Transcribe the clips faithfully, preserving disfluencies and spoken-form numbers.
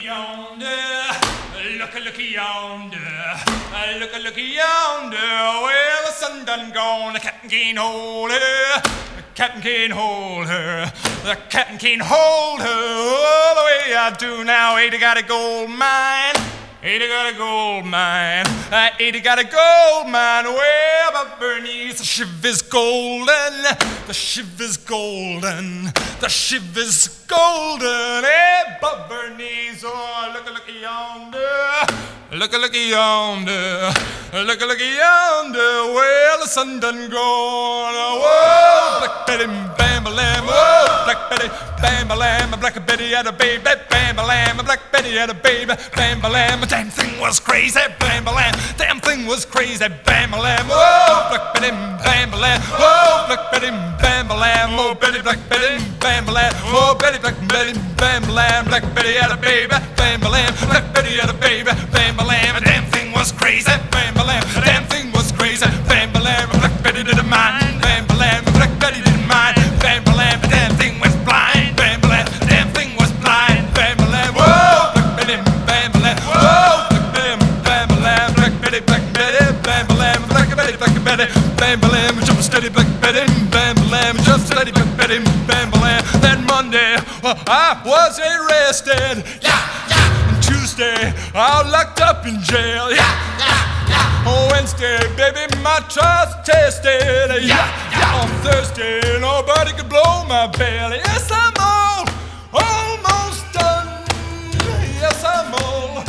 yonder, look a looky yonder, look a looky yonder. Well, the sun done gone, the captain can't hold her, the captain can't hold her, the captain can't hold her. Oh, the way I do now, ain't got a gold mine. Ain't got a gold mine, I ain't got a gold mine. Well, but Bernice, the shiv is golden, the shiv is golden, the shiv is golden. Hey, but Bernice, oh, look a look yonder, look a look yonder, look a look yonder. Well, the sun done gone. Whoa, Black Betty, bam-a-lam, whoa, Black Betty, bam-a-lam, Black Betty had a baby, bam-a-lam, Black Betty had a baby, bam-a-lam. Damn thing was crazy, bam-a-lam, damn thing was crazy, bam-a-lam. Whoa, Black Betty, bam-a-lam, whoa, Black Betty, bam-a-lam, oh, Betty, Black Betty, bam-a-lam, oh, Betty, Black Betty, bam-a-lam, Black Betty had a baby, bam-a-lam, Black Betty had a baby, bam-a-lam. Damn thing was crazy, bam-a-lam, damn thing was crazy, bam-a-lam. Black Betty didn't mind, bam-a-lam, Black Betty didn't mind, bam-a-lam. Damn thing was blind, bam-a-lam, damn thing was blind, bam-a-lam. Whoa, Black Betty, bam-a-lam, whoa, Black Betty, bam-a-lam, Black Betty, Black Betty, bam-a-lam, Black Betty, Black Betty, bam-a-lam. Jump steady, Black Betty, bam-a-lam, jump steady, Black Betty, bam-a-lam. That Monday, well, I was arrested, yeah, yeah. And Tuesday, I was locked up in jail, yeah, yeah, yeah. On Wednesday, baby, my trial's tested, yeah, yeah. On Thursday, nobody could blow my belly. Yes, I'm all almost done. Yes, I'm all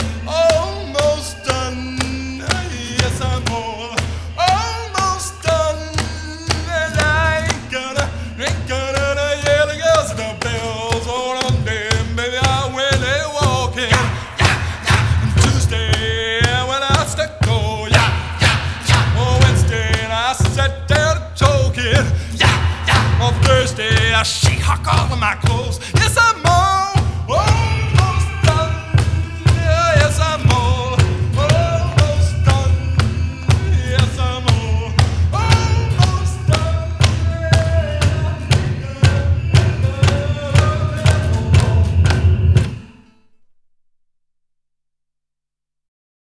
almost done. Yes, I'm all almost done. And I ain't gonna, ain't gonna yell the girls and the bells all on them, baby. I went a walking. And Tuesday, when I stuck go, yeah, yeah, yeah. On Wednesday, I sat down talking. On Thursday, I she-hawk all of my clothes.